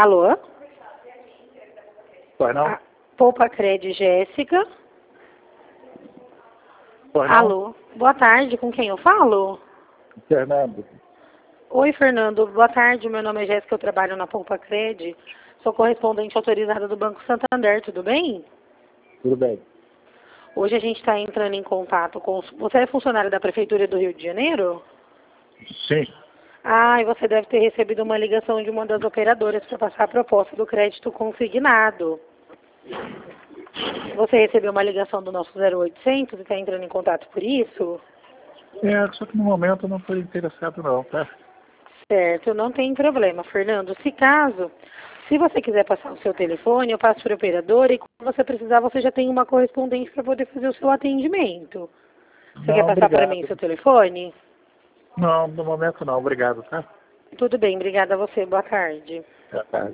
Alô? Pois não? Poupa Cred, Jéssica. Pois não? Alô? Boa tarde, com quem eu falo? Fernando. Oi, Fernando. Boa tarde, meu nome é Jéssica, eu trabalho na Poupa Cred. Sou correspondente autorizada do Banco Santander, tudo bem? Tudo bem. Hoje a gente está entrando em contato com... Você é funcionário da Prefeitura do Rio de Janeiro? Sim. Ah, e você deve ter recebido uma ligação de uma das operadoras para passar a proposta do crédito consignado. Você recebeu uma ligação do nosso 0800 e está entrando em contato por isso? Só que no momento eu não estou interessado não, tá? Certo, não tem problema, Fernando. Se você quiser passar o seu telefone, eu passo para a operadora e quando você precisar, você já tem uma correspondente para poder fazer o seu atendimento. Você Não, quer passar para mim obrigado. o seu telefone? Não, no momento não, obrigado, tá? Tudo bem, obrigada a você. Boa tarde. Boa tarde.